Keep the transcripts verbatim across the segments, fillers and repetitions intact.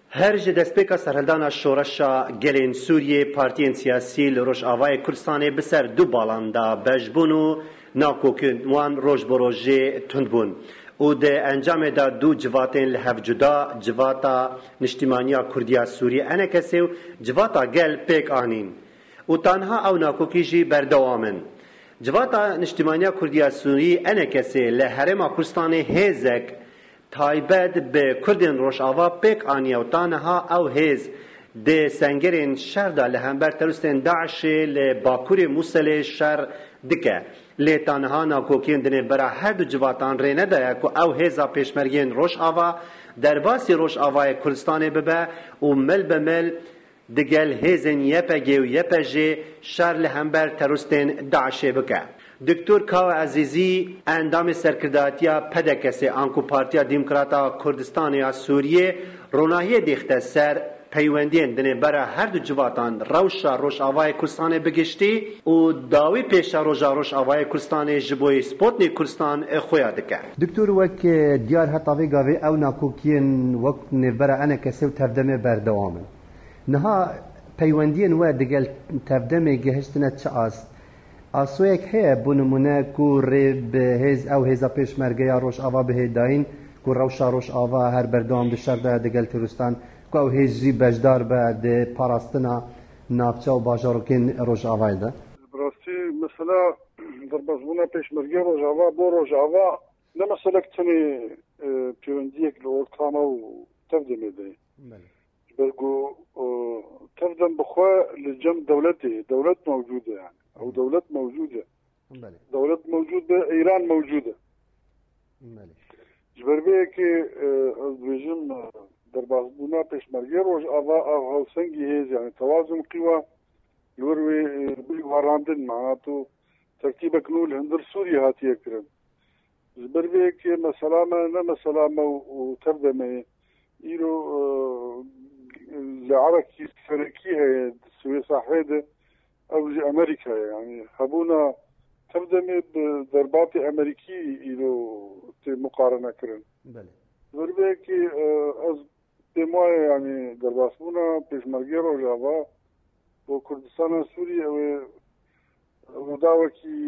هر ji destpêka serhildana şoreşa gelên Sûriyê partiyên siyasî li Rojavayê Kurdistanê bi ser du balan da bejbûn û nakokin wan roj bi rojê tundbûn û di encamê da du civatên li hev cuda civata Niştimaniya Kurdiya Sûriyê enekesê û civata gel pêk anîn û tanha ew nakokî jî berdewam in. Civata Niştimaniya Kurdiya Sûriyê enekesê li Herêma Kurdistanê hêzek taybet bi Kurdên Rojava pêk aniye û tanha ew hêz dê sengerên şer da li hember teroristên Daişê li Bakurê Muselê şer dike. Lê tanha nakokiyên di nêvbera her du civatan rê nedaye ku ew hêza pêşmergeyên Rojava derbasî Rojavayê Kurdistanê bibe û mil bi mil digel hêzên Y P G û Y P J şer li hember teroristên Daişê bike. Doktor Kawa Azizî endamê serkirdatiya P D K S an ku Partiya Demokrata Kurdistanê ya Sûriyê ronahiyê dîxte ser peywendiyên di nêvbera her du civatan rewşa Rojavayê Kurdistanê bigiştî û dawî pêşa roja Rojavayê Kurdistanê ji bo Sputnik Kurdistan xuya dike. Doktor wek diyar heta vê gavê ew nakokiyên wek nêvbera enekesê û tevdemê berdewam in. Niha peywendiyên we digel tevdemê gihiştine çi ast? Asوyek heye bu nimune ku rê bi hêz ew hêza pêşmergeya Rojava bihêdayîn ku rewşa Rojava her berdewam di şer de digel terûristan ku ew hêz jî bejdar be di parastina navçe û bajarokên Rojavayê de. Rastî mesela derbasbûna pêşmergeya Rojava bo Rojava ne meselek tenê pêwendiyek li ortama û tevdemê de. Ber ku tevdem bixwe li cem dewletê dewlet mewcûd e yani. أو دولة موجودة دولة موجودة إيران موجودة جبر بيه كي بيجم دربازبونا بيشمرگي روش أضا أو هوسنگي هيز يعني توازن قوى يوروي بالغاراندن معناته تركيبة كنول هندر سوريا هاتي يكرن جبر بيه كي مسلامة نما سلامة وتردمي إيرو لعركي فريكيها سوي صاحبه أو أمريكا يعني هبونا تبدأ بضربات أمريكي إلى مقارنة كرن. بله. ضربة أز دموع يعني درباسبونا بيشمرجير وجافا وكردستان سوريا ودعوة كي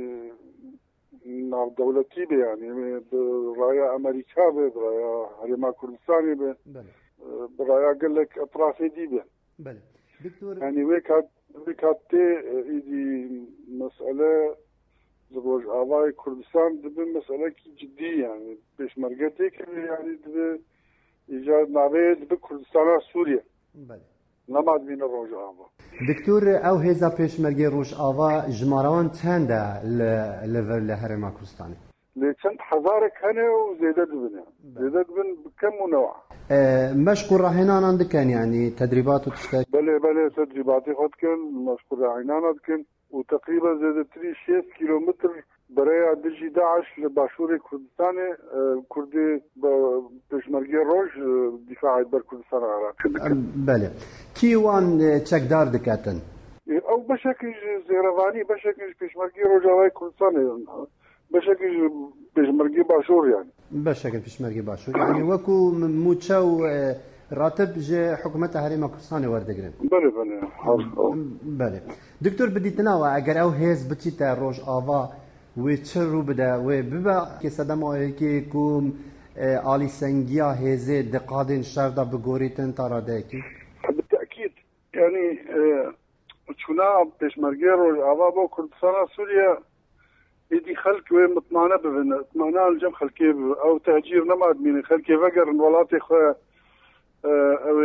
نعم دولتي به يعني برأي أمريكا به برأي هرما كردستاني به. بله. برأي قال لك أطرافي دي به. بله. دكتور. يعني ويكاد بكاتي إيدي مسألة زوج آباء كردستان دبي مسألة كي جدية يعني بيشمرجتي كبير يعني دبي إيجاد نابيد بكردستان سوريا. بله. نماد بين الروج آباء. دكتور أو هذا بيشمرجي روج آباء جماران تاندا للفر لهرما كردستان. لكن حضارك هنا وزيادة دبنا زيادة دبن بكم نوع. أه مشكور راهنان عندك يعني تدريبات وتشتاك. بله بله تدريباتي خد كان مشكور راهنان عندك وتقريبا زاد ثلاثة كيلومتر برايا دجي داعش لباشور كردستان أه كردي بيشمرجي روج دفاع بر كردستان العراق. بله كيوان تشك دار دكاتن. او بشكل زيرواني بشكل بيشمرجي روج هواي كردستان بشكل بيشمرجي باشور يعني. بشكل بيشمرجي باشور يعني وكو موتشاو راتب جي حكومة هريما كردستان وردقرن. بله بله. بله. دكتور بدي تناوى اگر او هيز بتيتا روج آوا ويتشرو بدا وببا كي صدمو هيكي كوم آلي سنگيا هيزي دقادين شردا بغوريتن تاراداكي. بالتأكيد يعني شونا بيشمرجي روج آوا بو كردستان سوريا يدي خلق وين مطمئنة ببنا اطمئنان الجم خلقي او تهجير نماد من خلقي فقر الولاتي خو او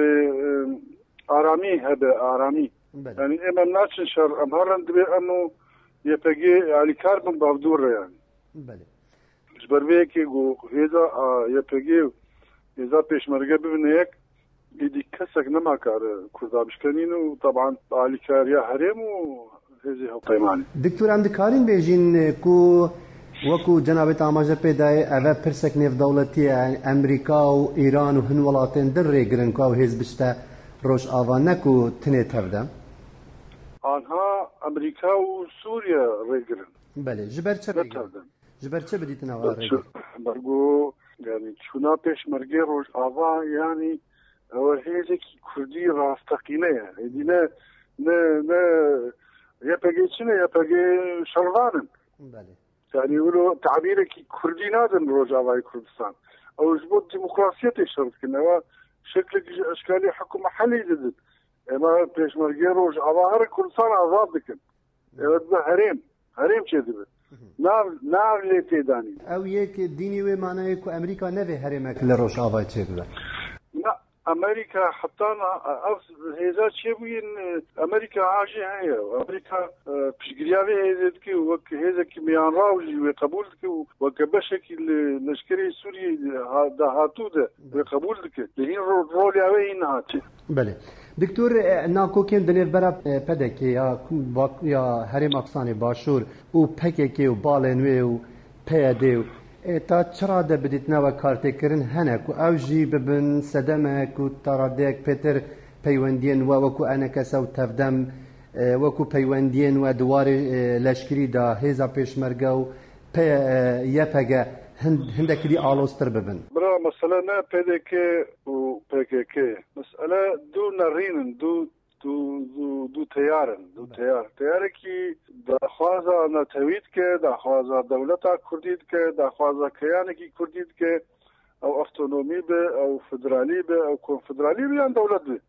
ارامي هذا ارامي بله. يعني اما ناتشن شر امهرن دبي انه يبقي على كاربن بافدور يعني بله جبر بيكي جو هذا يبقي اذا بيشمرجه ببنيك يدي كسك نما كار كردابش كانينو طبعا على كار يا هرم هذه القيماني. دكتور عند كارين بيجين كو وكو جنابت آماجة پیدای اوه پرسک نیف دولتی امریکا و ایران و هن ولاتین در ریگرن که او هیز بشتا روش آوان نکو تنه تفدم؟ آنها امریکا و سوریا ریگرن. بله جبر چه ریگرن؟ جبر چه بدیتن آوه ریگرن؟ برگو يعني شونا پیشمرگی روش آوا يعني ئەوە هێزێکی کوردی ڕاستەقینەیە هێدی نە نە یەپەگەی چنە یەپەگەی شەڕوانن یعنی ولو تعبیرێکی کوردی نادن ڕۆژاوای کوردستان ئەوش بۆ دیموکراسیەتی شەڕکردنەوە شکلێکی ئەشکالی حکومە حەلی دەدن ئێمە پێشمەرگەی ڕۆژاوا هەر کوردستان ئازاد دەکەن ئێوە بە هەرێم هەرێم چێ دەبێت ناو لێ تێدانی ئەو یەک دینی وێ مانەیە و ئەمریکا نەبێ هەرێمێک لە ڕۆژاوای چێ ببێت ئەمریکا حتانا هێزا چێ بووین ئەمریکا ئاژی هەیە ئەمریکا پشگریاوی هێزێتکە و وەک هێزێکی میانڕاوژی وێ قبول دکە و وەکە بەشێکی لەشکری سووری داهاتوودا وێ قبول دکە لە هین ڕۆلیاوی هین هاتی بەێ دکتۆر ناکۆکێن دنێر بەرە پەدەکێ یا هەرێم ئەفسانی باشوور و پەکێکێ و باڵێ نوێ و پەیە دێ و تا چرا دەبدیتنەوە کارتێکردن هەنێک و ئەو ژی ببن سەدەمێک و تەڕادێک پێتر پەیوەندیان وە وەکو ئەنەکەسە و تەفدەم وەکو پەیوەندیان وە دووارێ لەشکریدا هێزا پێشمەرگە و یەپەگە هەندێکی ئالۆستر ببن برا مەسەلە نا پێدێکێ و پێکێکێ مەسئلە دوو نەڕینن دوو دوو تیارن دوو تیار تیارێکی داخوازە نەتەویت کە داخوازە دەولەتا کوردیت کە داخوازە کەیانێکی کوردیت کە ئەو ئەفتۆنۆمی بێ ئەو فدرالی بێ ئەو کۆنفدرالی بیان دەولەت بێ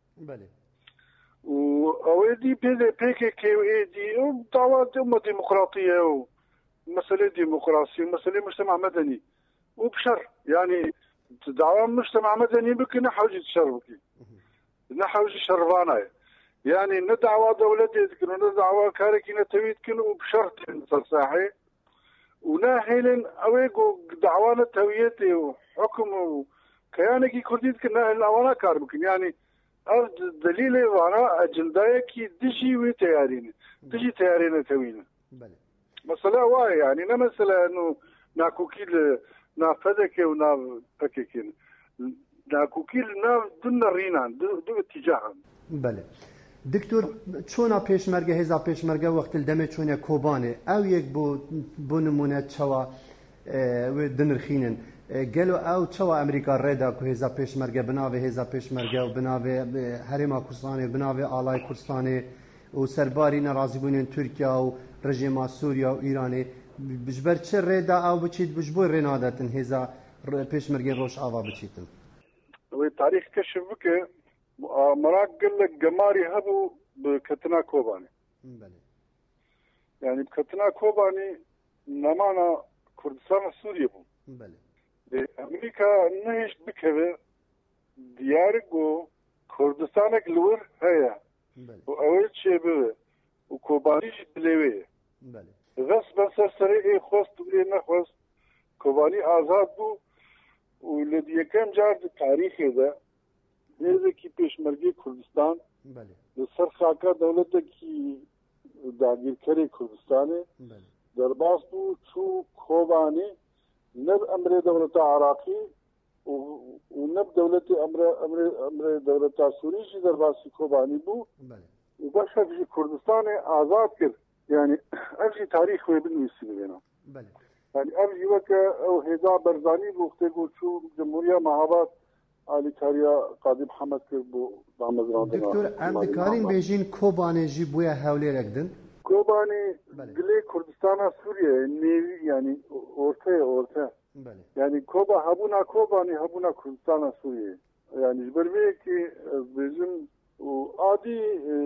و ئەوێ دی پێدێ پێکێکێ و ئێدی ئەو داوا دەمە دیموکراتیە و مەسەلەی دیموکراسی و مەسەلەی مجتەمع مەدەنی و بشەر یعنی داوا مجتەمع مەدەنی بکە نەحەوجی شەڕ بکە نەحەوجی شەڕوانایە يعني ندعوى دولتي تكن ندعوى كاركي نتويت كن وبشرط صحيح وناهلن اويقو دعوانا تويتي وحكم وكيانكي كرديت كنا الاوانا كاربكن يعني دليل وانا اجندايكي دجي وتيارين دجي تيارين توينا مسألة واي يعني نا مسألة انه ناكوكيل نافذك ونافككين ناكوكيل ناف دون رينان دو, دو اتجاهان بله دکتور چۆنا پێشمەرگە هێزا پێشمەرگە وەخت دەمێت چۆنە کۆبانێ ئەو یەک بۆ نمونە چاوە دنرخینن گەلو ئەو چاوە ئەمریکا ڕێدا و هێزا پێشمەرگە بناوێ هێزا پێشمەرگە و بناوێ هەرێما کوردستانê بناوێ ئالای کوردستانê و سەرباری نەڕازیبوونên تورکیا و ڕژێما سووریا و ئیرانê بژبەر چ ڕێدا ئەو بچیت بژ بۆی ڕێنادەتن هێزا پێشمەرگەی ڕۆژئاوا بچیتن تاریخ کەشف بکە مراك قال لك قماري هبو بكتنا كوباني يعني بكتنا كوباني نمانا كردستان سوريا بو امريكا نهش بكبه ديارك و كردستانك لور هيا و اول شي بوه و كوبانيش بلوه غس بسر سريعي خوست بلي نخوست كوباني آزاد بو و لدي يكام جار تاريخي ده هێزێکی پێشمەرگەی کوردستان لەسەر خاکە دەوڵەتێکی داگیرکەری کوردستانê دەرباس بوو چوو کۆبانê نەب ئەمرێ دەوڵەتە عراقی و نەب دەوڵەتی ئەمرێ دەوڵەتە سووریشی دەرباسی کۆبانی بوو و بەشێکی کوردستانê ئازاد کرد یعنی ئەڤژی تاریخ وێ بنویسی بێنە یعنی ئەڤژی وەکە ئەو هێزا بەرزانی بوو وەختێک چوو جمهوریە مەهاباد علی کاریا قادی محمد کرد بو دامزران دکتور ام دکارین بیجین کوبانی جی بویا هولرک دن کوبانی دلی کردستان سوریه نیوی یعنی orta orta yani koba habuna kobani habuna kurdistan suriye yani jberbe ki bizim adi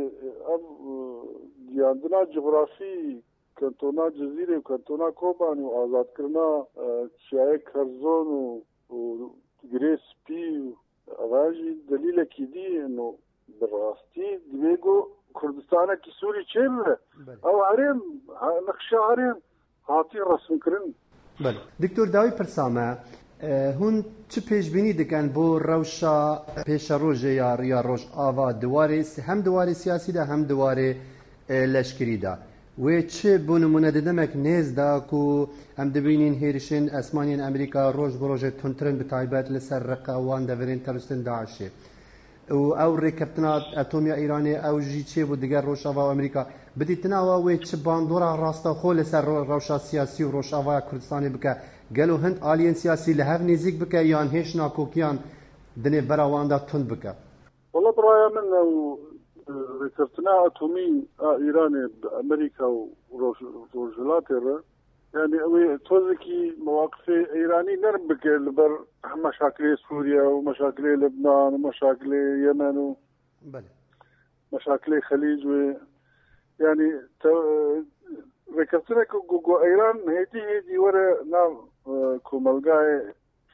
diyandına coğrafi kantona cezire kantona kobani azad kırna çiğe karzon و گرسپی اوازی دلیل کی دی انه براستی دیگو کردستان کی سوری چه او هرم نقشه هرم هاتی رسم کردن بله دکتور داوی پرسامه هون چه پیشبینی دکن بو روشا پیش روزه یا یا روز آوا دواره هم دواره سیاسی ده هم دواره لشکری ده و چه بونمونه ددمک نیز دا کو هم دبینین هیرشن اسمانین امریکا روز بروجه تونترن بتایبات لسر رقوان دورین ترستن داعشه و او رکبتنا اتومیا ایرانی او جی چه بود دیگر روشاوا و امریکا بدیتنا و چه باندورا راستا خو لسر روشا سیاسی و روشاوا کردستانی بکه گلو هند آلین سیاسی لهف نزیک بکه یان هیچ ناکوکیان دنه براوان دا تند بکه برای من و ذكرتنا اتومي ايراني بامريكا وروجلات يعني اوي توزكي مواقف ايراني نربك البر مشاكل سوريا ومشاكل لبنان ومشاكل اليمن ومشاكل الخليج و يعني ذكرتنا كو ايران هيدي هيدي ورا نعم كومالغاي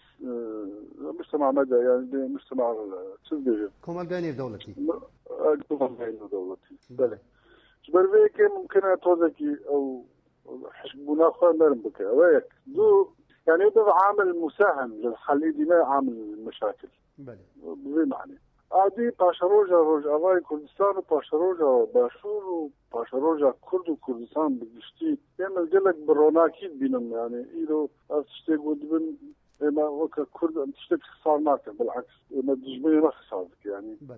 مجتمع مدى يعني مجتمع تسدج كومالغاي دولتي كومالغاي دولتي بله جبر فيك ممكن توزكي او حسبونا خوانا نربك وياك دو يعني ده عامل مساهم للحل دينا عامل المشاكل بله بزي معنى عادي باشروجا روج اواي كردستان وباشروجا باشور وباشروجا كرد وكردستان بقشتي يعمل قلق بروناكي بينهم يعني إيرو أتشتي قدبن إما وكا كرد تشتي خسار ناكا بالعكس إما تجمعي ما خسارك يعني بله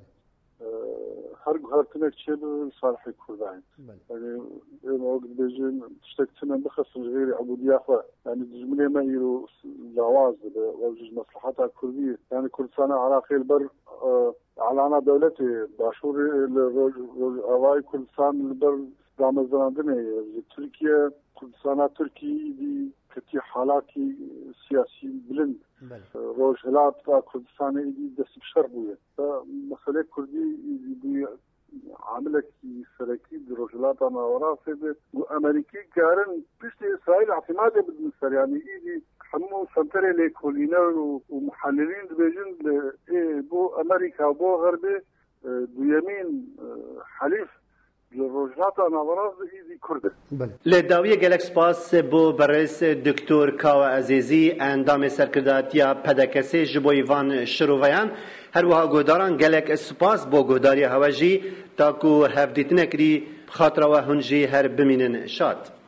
هر هرتنك شيء صالح كردين يعني إما وقت بيجين تشتي تنا بخص غير عبودية أخوة يعني تجمعي ما إيرو جواز وجوج مصلحاتها كردية يعني كردستان عراقي البر على دولتي باشور اواي كردستان البر رامزاندنه تركيا كردستان تركي دي كتي حالاتي سياسي بلند روج هلات كردستان دي دس بشربويه فمساله كردي دي عملك سركي بروجلات انا وراسه امريكي كارن بيشت اسرائيل اعتماد بالنسبه يعني ايدي حمو سنتري لكولينر ومحللين بيجن بو امريكا وبو غربي دو يمين حليف للروجلات انا وراسه ايدي كرده لداویه گلک سپاس بو برئیس دکتور کاوا عزیزی اندام سرکرداتیا پدکسی جبو ایوان شروعیان هر وها گوداران گلک سپاس بو گوداری هواجی تاکو هفدیت نکری خاطر و هنجی هر بمینن شاد